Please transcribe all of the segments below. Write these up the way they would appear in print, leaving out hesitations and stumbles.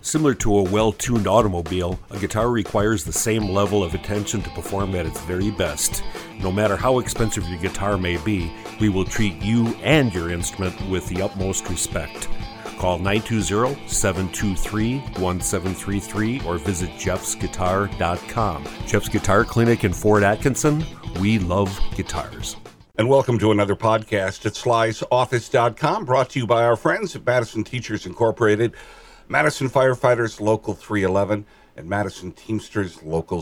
Similar to a well-tuned automobile, a guitar requires the same level of attention to perform at its very best. No matter how expensive your guitar may be, we will treat you and your instrument with the utmost respect. Call 920-723-1733 or visit jeffsguitar.com. Jeff's Guitar Clinic in Fort Atkinson. We love guitars. And welcome to another podcast at slysoffice.com, brought to you by our friends at Madison Teachers Incorporated, Madison Firefighters Local 311, and Madison Teamsters Local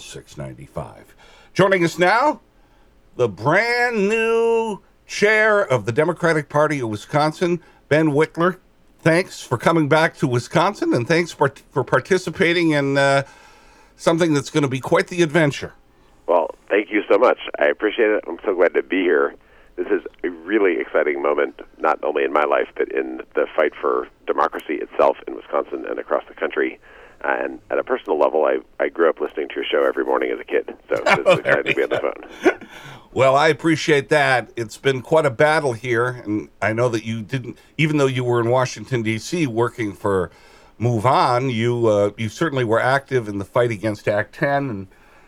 695. Joining us now, the brand new chair of the Democratic Party of Wisconsin, Ben Witler. Thanks for coming back to Wisconsin, and thanks for participating in something that's going to be quite the adventure. Well, thank you so much. I appreciate it. I'm so glad to be here. This is a really exciting moment, not only in my life, but in the fight for democracy itself in Wisconsin and across the country. And at a personal level, I grew up listening to your show every morning as a kid, so it's exciting to be on the phone. Well, I appreciate that. It's been quite a battle here, and I know that you didn't, even though you were in Washington, D.C. working for Move On, you certainly were active in the fight against Act 10, and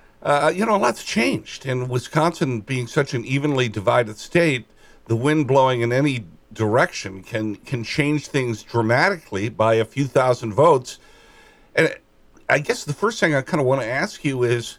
a lot's changed. And Wisconsin being such an evenly divided state, the wind blowing in any direction can change things dramatically by a few thousand votes. And I guess the first thing I kind of want to ask you is,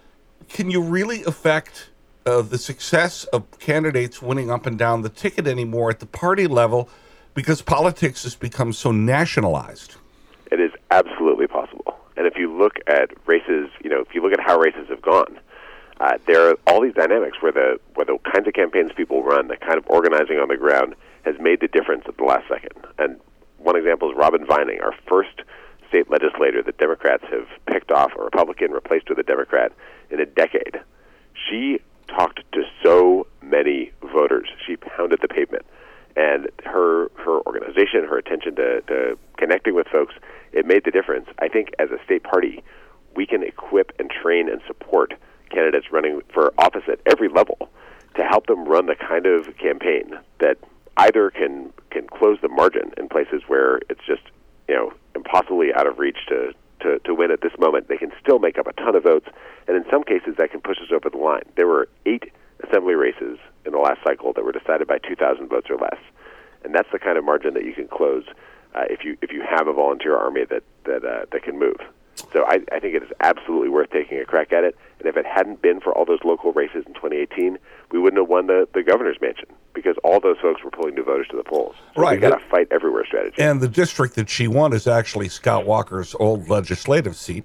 can you really affect the success of candidates winning up and down the ticket anymore at the party level because politics has become so nationalized? It is absolutely possible. And if you look at races, if you look at how races have gone, there are all these dynamics where the kinds of campaigns people run, the kind of organizing on the ground has made the difference at the last second. And one example is Robin Vining, our first state legislator that Democrats have picked off a Republican, replaced with a Democrat in a decade. She talked to so many voters. She pounded the pavement. And her organization, her attention to connecting with folks, it made the difference. I think as a state party, we can equip and train and support candidates running for office at every level to help them run the kind of campaign that either can close the margin in places where it's just impossibly out of reach to win at this moment. They can still make up a ton of votes, and in some cases that can push us over the line. There were 8 assembly races in the last cycle that were decided by 2,000 votes or less, and that's the kind of margin that you can close if you have a volunteer army that can move. So I think it is absolutely worth taking a crack at it. And if it hadn't been for all those local races in 2018, we wouldn't have won the governor's mansion because all those folks were pulling new voters to the polls. So right. We've got a fight everywhere strategy. And the district that she won is actually Scott Walker's old legislative seat.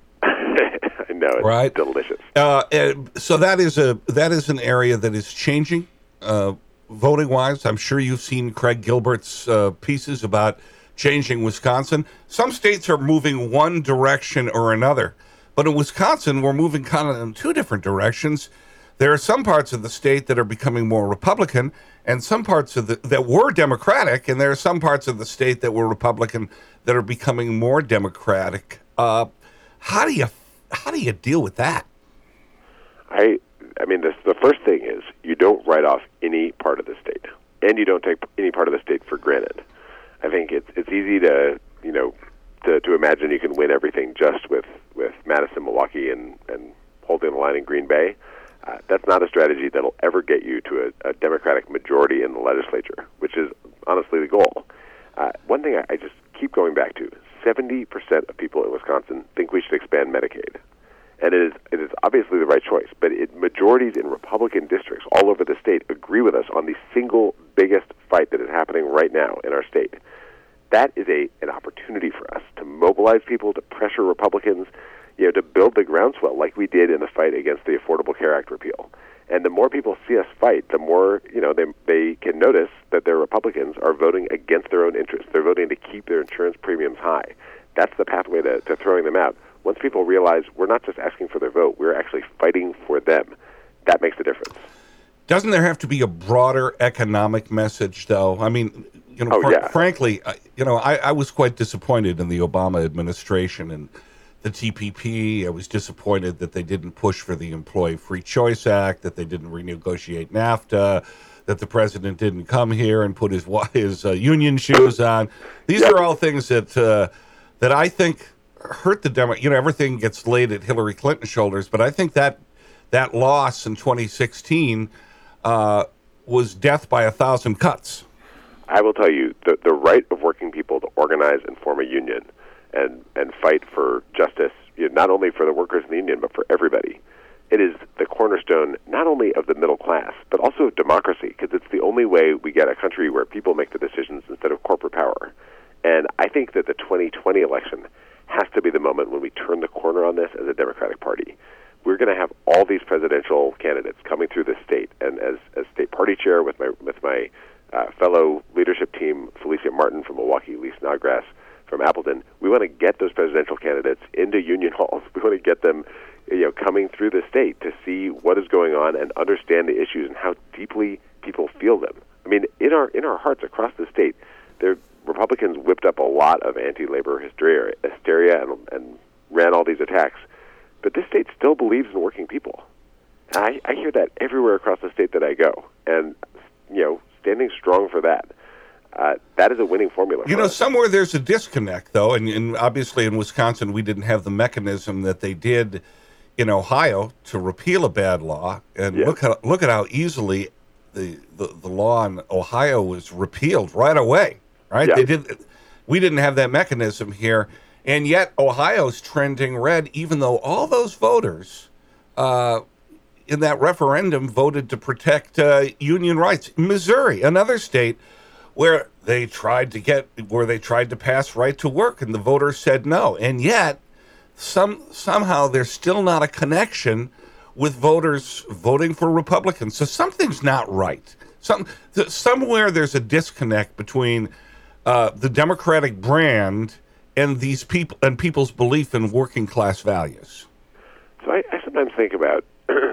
I know, it's right? Delicious. So that is an area that is changing voting-wise. I'm sure you've seen Craig Gilbert's pieces about changing Wisconsin. Some states are moving one direction or another, but in Wisconsin, we're moving kind of in 2 different directions. There are some parts of the state that are becoming more Republican, and some parts of that were Democratic, and there are some parts of the state that were Republican that are becoming more Democratic. How do you deal with that? I mean, the first thing is you don't write off any part of the state, and you don't take any part of the state for granted. I think it's easy to imagine you can win everything just with Madison, Milwaukee, and holding the line in Green Bay. That's not a strategy that'll ever get you to a Democratic majority in the legislature, which is honestly the goal. One thing I just keep going back to, 70% of people in Wisconsin think we should expand Medicaid. And it is obviously the right choice, but majorities in Republican districts all over the state agree with us on the single biggest fight that is happening right now in our state. That is an opportunity for us to mobilize people, to pressure Republicans, to build the groundswell like we did in the fight against the Affordable Care Act repeal. And the more people see us fight, the more they can notice that their Republicans are voting against their own interests. They're voting to keep their insurance premiums high. That's the pathway to throwing them out. Once people realize we're not just asking for their vote, we're actually fighting for them, that makes a difference. Doesn't there have to be a broader economic message, though? I mean, frankly, I was quite disappointed in the Obama administration and the TPP. I was disappointed that they didn't push for the Employee Free Choice Act, that they didn't renegotiate NAFTA, that the president didn't come here and put his union shoes on. These are all things that I think hurt the everything gets laid at Hillary Clinton's shoulders, but I think that loss in 2016 was death by 1,000 cuts. I will tell you, the right of working people to organize and form a union and fight for justice, not only for the workers in the union, but for everybody. It is the cornerstone not only of the middle class, but also of democracy, because it's the only way we get a country where people make the decisions instead of corporate power. And I think that the 2020 election has to be the moment when we turn the corner on this as a Democratic Party. We're going to have all these presidential candidates coming through the state, and as state party chair with my fellow leadership team, Felicia Martin from Milwaukee, Lee Snodgrass from Appleton, we want to get those presidential candidates into union halls. We want to get them coming through the state to see what is going on and understand the issues and how deeply people feel them. I mean, in our hearts across the state, Republicans whipped up a lot of anti-labor hysteria and ran all these attacks. But this state still believes in working people. I hear that everywhere across the state that I go. And, standing strong for that, that is a winning formula. Somewhere there's a disconnect, though, and obviously in Wisconsin we didn't have the mechanism that they did in Ohio to repeal a bad law. And look at how easily the law in Ohio was repealed right away. Right? Yeah. We didn't have that mechanism here, and yet Ohio's trending red, even though all those voters in that referendum voted to protect union rights. Missouri, another state where they tried to pass right to work, and the voters said no, and yet somehow there's still not a connection with voters voting for Republicans. So something's not right. Somewhere there's a disconnect between the Democratic brand and these people and people's belief in working class values. So I sometimes think about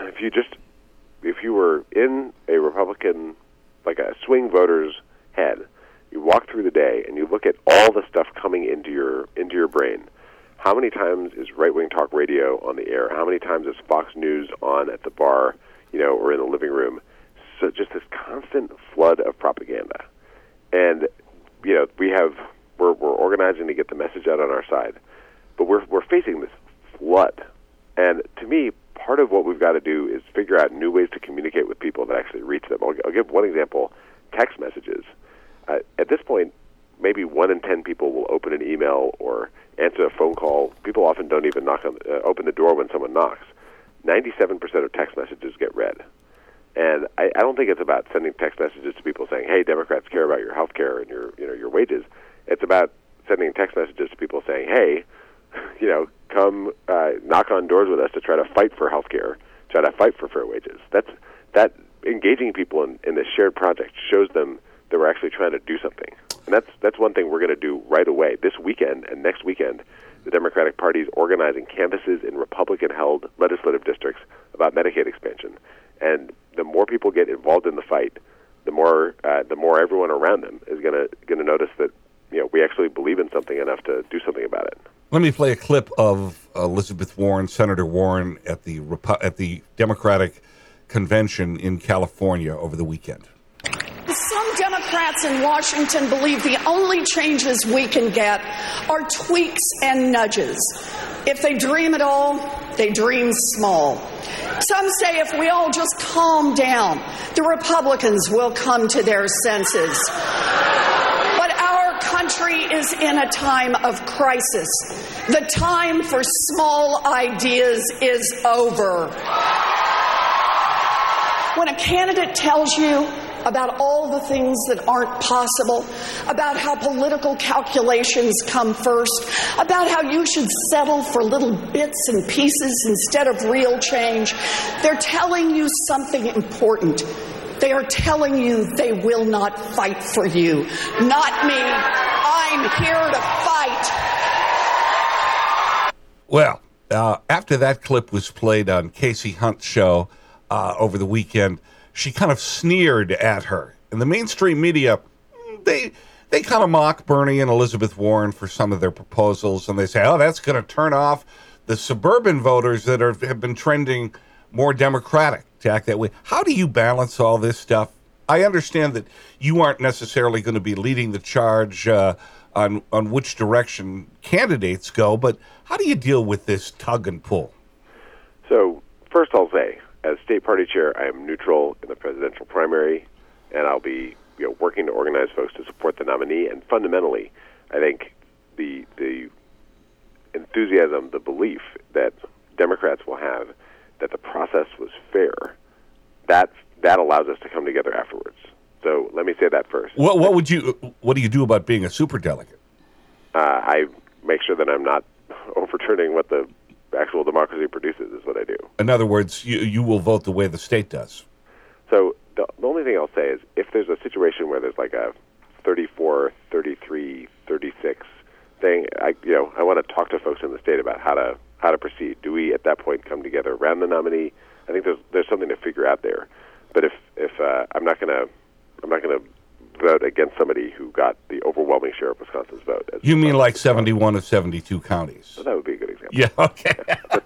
if you were in a Republican, like a swing voter's head, you walk through the day and you look at all the stuff coming into your brain. How many times is right-wing talk radio on the air? How many times is Fox News on at the bar, or in the living room? So just this constant flood of propaganda. And we're organizing to get the message out on our side, but we're facing this flood. And to me, part of what we've got to do is figure out new ways to communicate with people that actually reach them. I'll give one example: text messages. At this point, maybe 1 in 10 people will open an email or answer a phone call. People often don't even open the door when someone knocks. 97% of text messages get read. And I don't think it's about sending text messages to people saying, "Hey, Democrats care about your health care and your wages." It's about sending text messages to people saying, "Hey, come knock on doors with us to try to fight for health care, try to fight for fair wages." That engaging people in this shared project shows them that we're actually trying to do something. And that's one thing we're going to do right away. This weekend and next weekend, the Democratic Party is organizing canvases in Republican-held legislative districts about Medicaid expansion. And the more people get involved in the fight, the more everyone around them is going to notice that we actually believe in something enough to do something about it. Let me play a clip of Elizabeth Warren, Senator Warren, at the Democratic convention in California over the weekend. Some Democrats in Washington believe the only changes we can get are tweaks and nudges. If they dream at all, they dream small. Some say if we all just calm down, the Republicans will come to their senses. But our country is in a time of crisis. The time for small ideas is over. When a candidate tells you about all the things that aren't possible, about how political calculations come first, about how you should settle for little bits and pieces instead of real change, they're telling you something important. They are telling you they will not fight for you. Not me. I'm here to fight. Well, after that clip was played on Casey Hunt's show over the weekend, she kind of sneered at her. And the mainstream media, they kind of mock Bernie and Elizabeth Warren for some of their proposals, and they say, oh, that's going to turn off the suburban voters that have been trending more Democratic to act that way. How do you balance all this stuff? I understand that you aren't necessarily going to be leading the charge on which direction candidates go, but how do you deal with this tug and pull? So first I'll say, as state party chair, I am neutral in the presidential primary, and I'll be working to organize folks to support the nominee. And fundamentally, I think the enthusiasm, the belief that Democrats will have that the process was fair, that allows us to come together afterwards. So let me say that first. What do you do about being a superdelegate? I make sure that I'm not overturning what the actual democracy produces, is what I do. In other words, you will vote the way the state does. So the only thing I'll say is if there's a situation where there's like a 34, 33, 36 thing, I want to talk to folks in the state about how to proceed. Do we at that point come together around the nominee? I think there's something to figure out there. But if I'm not going to vote against somebody who got the overwhelming share of Wisconsin's vote. You mean like 71 of 72 counties? So that would be a good example. Yeah. Okay. But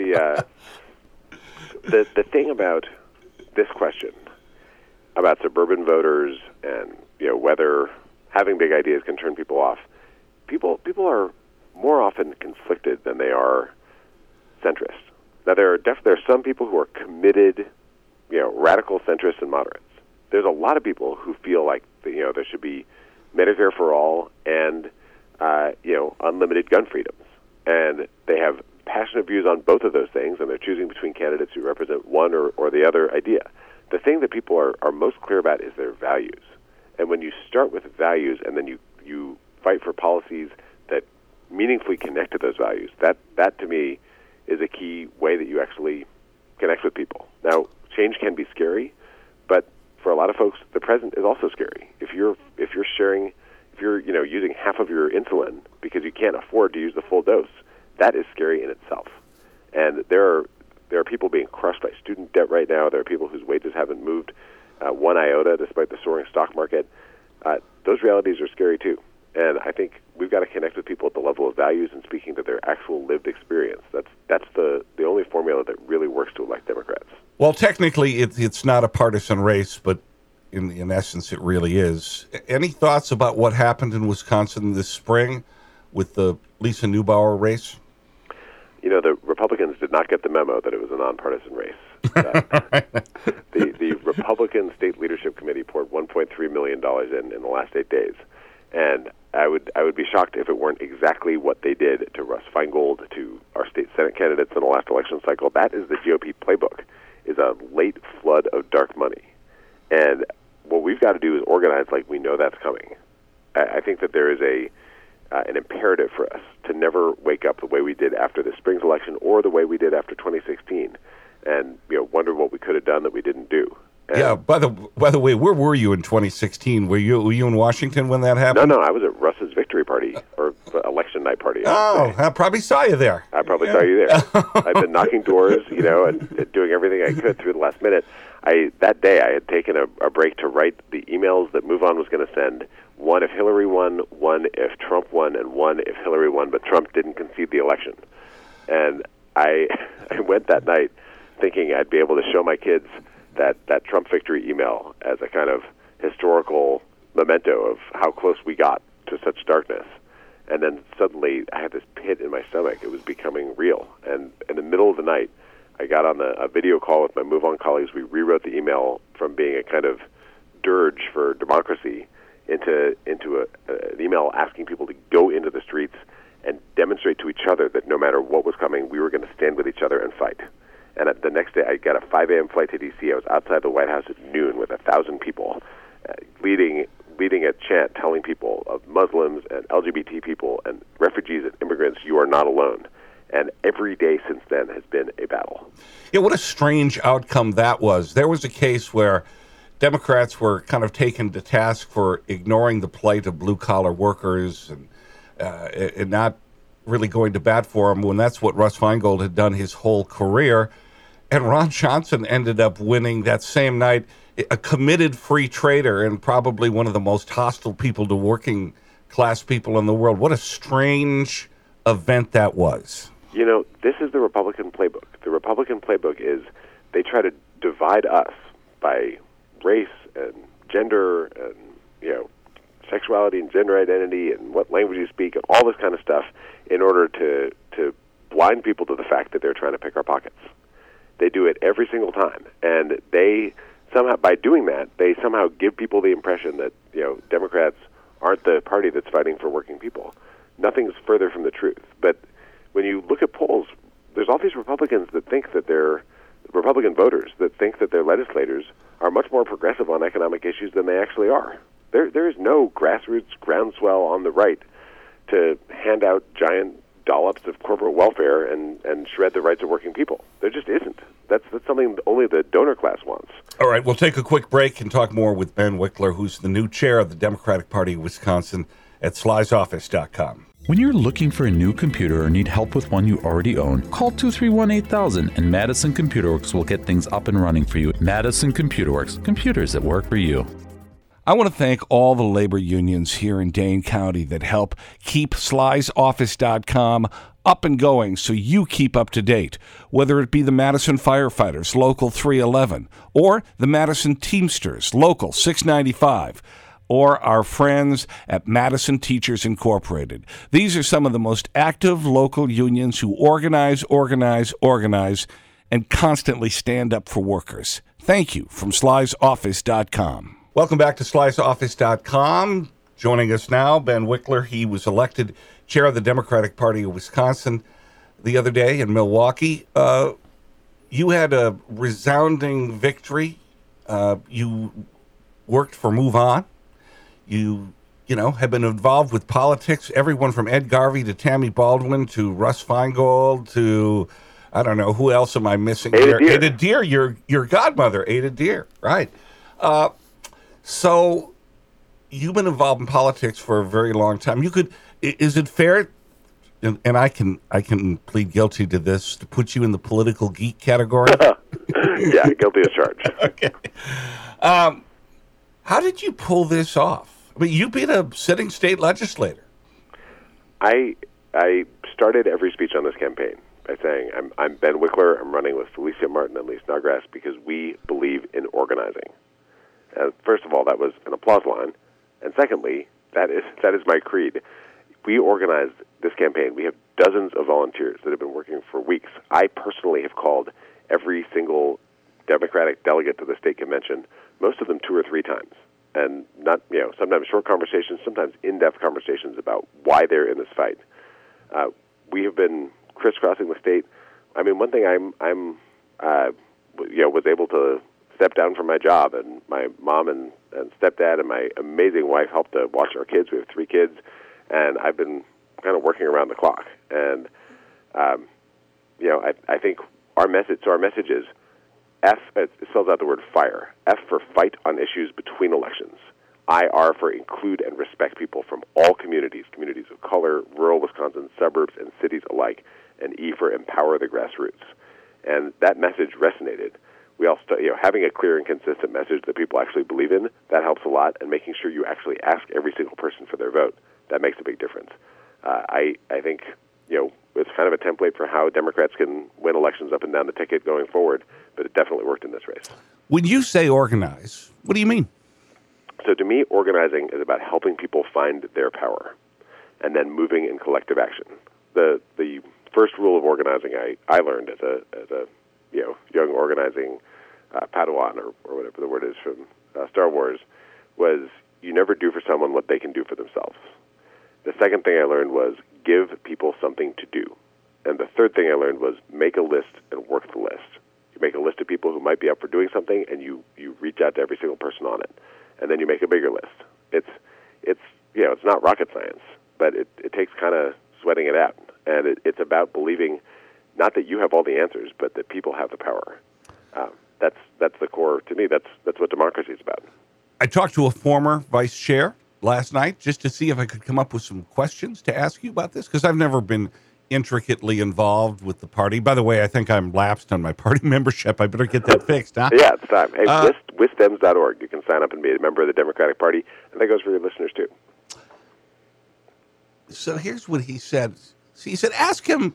the thing about this question about suburban voters and whether having big ideas can turn people off, people are more often conflicted than they are centrist. Now there are some people who are committed, radical centrists and moderates. There's a lot of people who feel like there should be Medicare for all and unlimited gun freedoms, and they have passionate views on both of those things, and they're choosing between candidates who represent one or the other idea. The thing that people are most clear about is their values, and when you start with values and then you fight for policies that meaningfully connect to those values, that to me is a key way that you actually connect with people. Now, change can be scary, but for a lot of folks, the present is also scary. If you're using half of your insulin because you can't afford to use the full dose, that is scary in itself. And there are people being crushed by student debt right now. There are people whose wages haven't moved one iota despite the soaring stock market. Those realities are scary too. And I think we've got to connect with people at the level of values and speaking to their actual lived experience. That's the only formula that really works to elect Democrats. Well, technically, it's not a partisan race, but in essence, it really is. Any thoughts about what happened in Wisconsin this spring with the Lisa Neubauer race? The Republicans did not get the memo that it was a nonpartisan race. The Republican State Leadership Committee poured $1.3 million in the last 8 days. And I would be shocked if it weren't exactly what they did to Russ Feingold, to our state Senate candidates in the last election cycle. That is the GOP playbook, is a late flood of dark money. And what we've got to do is organize like we know that's coming. I think that there is an imperative for us to never wake up the way we did after the spring's election or the way we did after 2016 and wonder what we could have done that we didn't do. And yeah, by the way, where were you in 2016? Were you in Washington when that happened? No, I was at Russ's victory party, or election night party. I probably saw you there. I probably saw you there. I've been knocking doors, and doing everything I could through the last minute. That day I had taken a break to write the emails that MoveOn was going to send, one if Hillary won, one if Trump won, and one if Hillary won, but Trump didn't concede the election. And I went that night thinking I'd be able to show my kids that Trump victory email as a kind of historical memento of how close we got to such darkness. And then suddenly I had this pit in my stomach. It was becoming real. And in the middle of the night, I got on a video call with my MoveOn colleagues. We rewrote the email from being a kind of dirge for democracy into an email asking people to go into the streets and demonstrate to each other that no matter what was coming, we were going to stand with each other and fight. And the next day, I got a 5 a.m. flight to D.C. I was outside the White House at noon with 1,000 people, leading a chant telling people of Muslims and LGBT people and refugees and immigrants, you are not alone. And every day since then has been a battle. Yeah, what a strange outcome that was. There was a case where Democrats were kind of taken to task for ignoring the plight of blue-collar workers and not really going to bat for them when that's what Russ Feingold had done his whole career. And Ron Johnson ended up winning that same night, a committed free trader and probably one of the most hostile people to working class people in the world. What a strange event that was. This is the Republican playbook. The Republican playbook is they try to divide us by race and gender and, sexuality and gender identity and what language you speak and all this kind of stuff in order to blind people to the fact that they're trying to pick our pockets. They do it every single time, and they somehow, by doing that, they somehow give people the impression that, Democrats aren't the party that's fighting for working people. Nothing's further from the truth. But when you look at polls, there's all these Republicans that think that they're Republican voters that think that their legislators are much more progressive on economic issues than they actually are. There is no grassroots groundswell on the right to hand out giant dollops of corporate welfare and shred the rights of working people. There just isn't. That's something only the donor class wants. All right, we'll take a quick break and talk more with Ben Wickler, who's the new chair of the Democratic Party of Wisconsin at slysoffice.com. When you're looking for a new computer or need help with one you already own, call 231-8000 and Madison Computer Works will get things up and running for you. Madison Computer Works, computers that work for you. I want to thank all the labor unions here in Dane County that help keep slysoffice.com up and going so you keep up to date, whether it be the Madison Firefighters, Local 311, or the Madison Teamsters, Local 695, or our friends at Madison Teachers Incorporated. These are some of the most active local unions who organize, and constantly stand up for workers. Thank you from slysoffice.com. Welcome back to slysoffice.com. Joining us now, Ben Wickler. He was elected chair of the Democratic Party of Wisconsin the other day in Milwaukee. You had a resounding victory. You worked for Move On. You have been involved with politics, everyone from Ed Garvey to Tammy Baldwin to Russ Feingold to, I don't know, who else am I missing here? Ada Deer, your godmother, Ada Deer, right. So you've been involved in politics for a very long time. Is it fair, and I can plead guilty to this, to put you in the political geek category? Yeah, guilty as charged. Okay. How did you pull this off? I mean, you've been a sitting state legislator. I started every speech on this campaign by saying, I'm Ben Wickler. I'm running with Felicia Martin and Lee Snodgrass because we believe in organizing. First of all, that was an applause line. And secondly, that is my creed. We organized this campaign. We have dozens of volunteers that have been working for weeks. I personally have called every single Democratic delegate to the state convention, most of them 2 or 3 times. And not, sometimes short conversations, sometimes in-depth conversations about why they're in this fight. We have been crisscrossing the state. I mean, one thing was able to step down from my job, and my mom and stepdad and my amazing wife helped to watch our kids. We have 3 kids, and I've been kind of working around the clock. And I think our message is F. It spells out the word fire. F for fight on issues between elections. IR for include and respect people from all communities of color, rural Wisconsin, suburbs, and cities alike, and E for empower the grassroots. And that message resonated. We all having a clear and consistent message that people actually believe in, that helps a lot, and making sure you actually ask every single person for their vote, that makes a big difference. I think it's kind of a template for how Democrats can win elections up and down the ticket going forward, but it definitely worked in this race. When you say organize, what do you mean? So to me, organizing is about helping people find their power and then moving in collective action. The first rule of organizing I learned as a young organizing Padawan or whatever the word is from Star Wars was you never do for someone what they can do for themselves. The second thing I learned was give people something to do. And the third thing I learned was make a list and work the list. You make a list of people who might be up for doing something, and you reach out to every single person on it. And then you make a bigger list. It's not rocket science, but it takes kind of sweating it out. And it's about believing not that you have all the answers, but that people have the power. That's the core. To me, that's what democracy is about. I talked to a former vice chair last night just to see if I could come up with some questions to ask you about this, because I've never been intricately involved with the party. By the way, I think I'm lapsed on my party membership. I better get that fixed, huh? Yeah, it's time. Hey, wisdems.org. You can sign up and be a member of the Democratic Party, and that goes for your listeners, too. So here's what he said. So he said, ask him,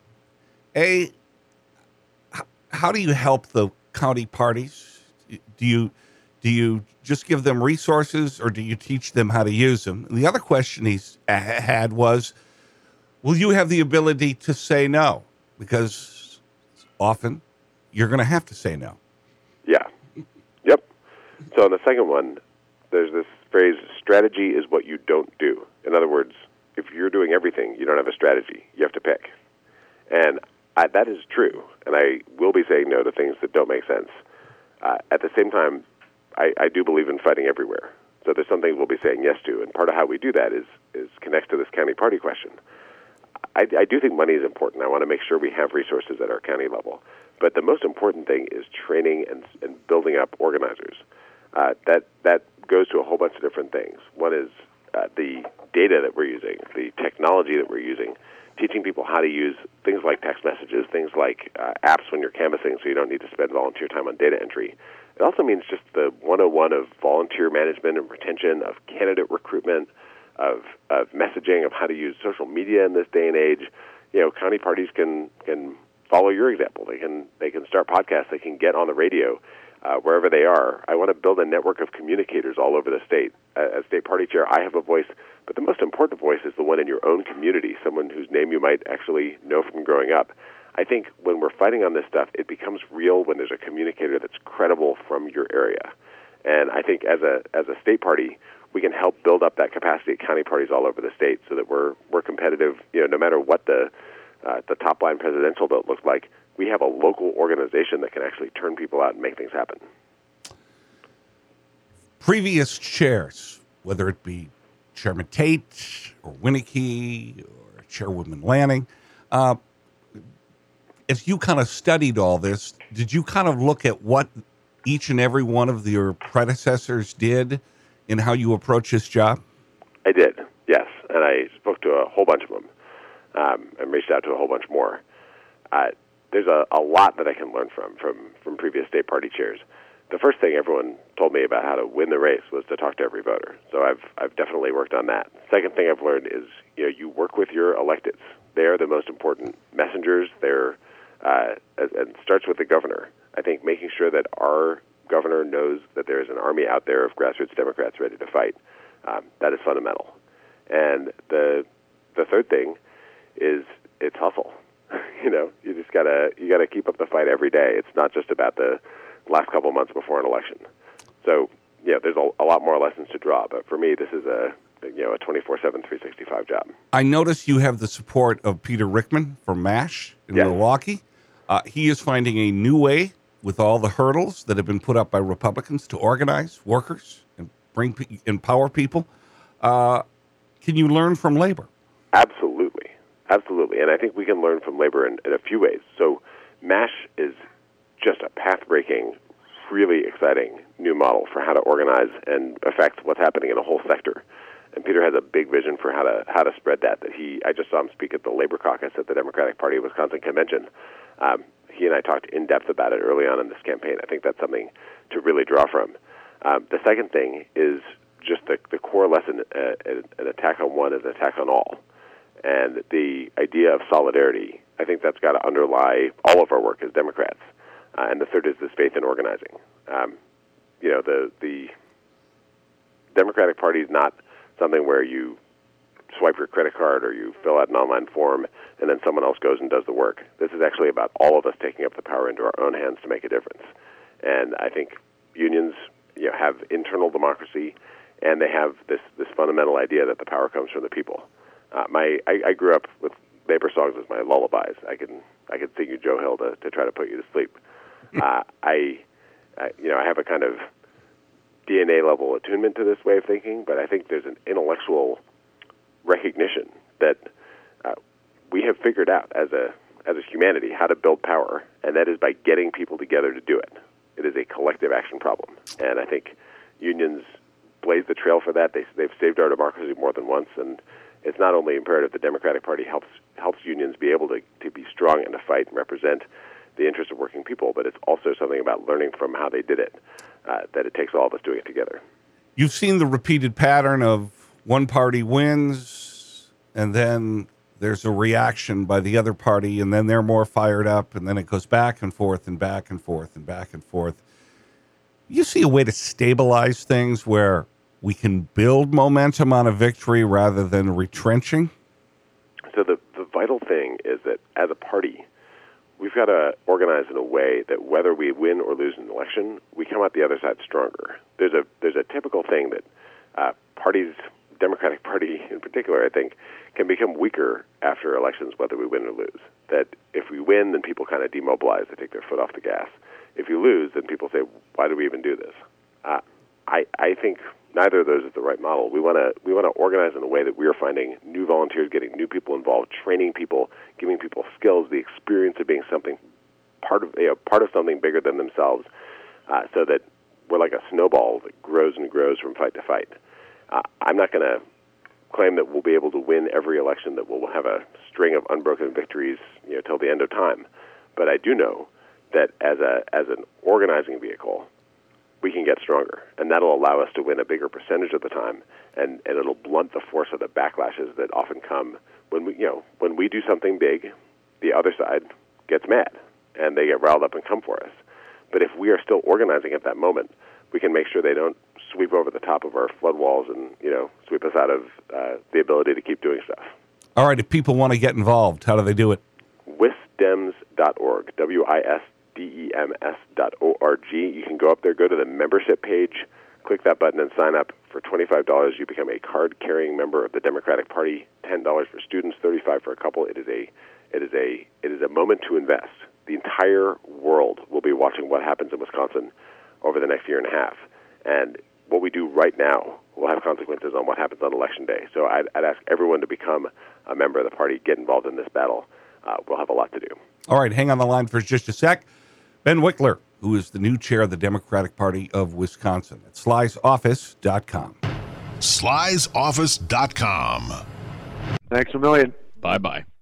how do you help the county parties? Do Do you just give them resources, or do you teach them how to use them? And the other question he had was, will you have the ability to say no? Because often you're going to have to say no. Yeah. Yep. So on the second one, there's this phrase, strategy is what you don't do. In other words, if you're doing everything, you don't have a strategy. You have to pick. And that is true. And I will be saying no to things that don't make sense. At the same time, I do believe in fighting everywhere. So there's some things we'll be saying yes to. And part of how we do that is connects to this county party question. I do think money is important. I want to make sure we have resources at our county level. But the most important thing is training and building up organizers. That goes to a whole bunch of different things. One is the data that we're using, the technology that we're using, teaching people how to use things like text messages, things like apps when you're canvassing so you don't need to spend volunteer time on data entry. It also means just the 101 of volunteer management and retention, of candidate recruitment, of messaging, of how to use social media in this day and age. County parties can follow your example. They can start podcasts. They can get on the radio wherever they are. I want to build a network of communicators all over the state. As state party chair, I have a voice, but the most important voice is the one in your own community, someone whose name you might actually know from growing up. I think when we're fighting on this stuff, it becomes real when there's a communicator that's credible from your area. And I think as a state party, we can help build up that capacity at county parties all over the state so that we're competitive. No matter what the top line presidential vote looks like, we have a local organization that can actually turn people out and make things happen. Previous chairs, whether it be Chairman Tate or Winnicky or Chairwoman Lanning, as you kind of studied all this, did you kind of look at what each and every one of your predecessors did in how you approach this job? I did, yes. And I spoke to a whole bunch of them and reached out to a whole bunch more. There's a lot that I can learn from previous state party chairs. The first thing everyone told me about how to win the race was to talk to every voter. So I've definitely worked on that. Second thing I've learned is you work with your electeds. They're the most important messengers. And starts with the governor. I think making sure that our governor knows that there is an army out there of grassroots Democrats ready to fight. That is fundamental. And the third thing is it's hustle. You just gotta keep up the fight every day. It's not just about the last couple of months before an election. So there's a lot more lessons to draw. But for me, this is a 24/7, 365 job. I notice you have the support of Peter Rickman from MASH in Milwaukee. He is finding a new way with all the hurdles that have been put up by Republicans to organize workers and empower people. Can you learn from labor? Absolutely. And I think we can learn from labor in a few ways. So MASH is just a path-breaking, really exciting new model for how to organize and affect what's happening in a whole sector. And Peter has a big vision for how to spread that. I just saw him speak at the Labor Caucus at the Democratic Party of Wisconsin convention. He and I talked in depth about it early on in this campaign. I think that's something to really draw from. The second thing is just the core lesson: an attack on one is an attack on all. And the idea of solidarity, I think that's got to underlie all of our work as Democrats. And the third is this faith in organizing. The Democratic Party is not something where you swipe your credit card or you fill out an online form and then someone else goes and does the work. This is actually about all of us taking up the power into our own hands to make a difference. And I think unions have internal democracy, and they have this fundamental idea that the power comes from the people. I grew up with labor songs as my lullabies. I could sing you Joe Hill to try to put you to sleep. I have a kind of DNA level attunement to this way of thinking, but I think there's an intellectual recognition that we have figured out as a humanity how to build power, and that is by getting people together to do it. It is a collective action problem, and I think unions blaze the trail for that. They've saved our democracy more than once, and it's not only imperative the Democratic Party helps unions be able to be strong and to fight and represent the interests of working people, but it's also something about learning from how they did it, that it takes all of us doing it together. You've seen the repeated pattern of one party wins, and then there's a reaction by the other party, and then they're more fired up, and then it goes back and forth and back and forth and back and forth. you see a way to stabilize things where we can build momentum on a victory rather than retrenching? So the vital thing is that as a party, we've got to organize in a way that whether we win or lose an election, we come out the other side stronger. There's a typical thing that parties, Democratic Party in particular, I think, can become weaker after elections, whether we win or lose. That if we win, then people kind of demobilize, they take their foot off the gas. If you lose, then people say, why do we even do this? I think neither of those is the right model. We want to organize in a way that we are finding new volunteers, getting new people involved, training people, giving people skills, the experience of being something part of something bigger than themselves, so that we're like a snowball that grows and grows from fight to fight. I'm not going to claim that we'll be able to win every election, that we'll have a string of unbroken victories, till the end of time. But I do know that as an organizing vehicle, we can get stronger, and that'll allow us to win a bigger percentage of the time, and it'll blunt the force of the backlashes that often come when we do something big. The other side gets mad, and they get riled up and come for us. But if we are still organizing at that moment, we can make sure they don't sweep over the top of our flood walls and sweep us out of the ability to keep doing stuff. All right, if people want to get involved, how do they do it? Wisdems.org, WISDEMS.org. You can go up there, go to the membership page, click that button and sign up. For $25, you become a card-carrying member of the Democratic Party. $10 for students, $35 for a couple. It is a moment to invest. The entire world will be watching what happens in Wisconsin over the next year and a half. And what we do right now will have consequences on what happens on Election Day. So I'd ask everyone to become a member of the party, get involved in this battle. We'll have a lot to do. All right, hang on the line for just a sec. Ben Wickler, who is the new chair of the Democratic Party of Wisconsin, at SlysOffice.com. SlysOffice.com. Thanks a million. Bye-bye.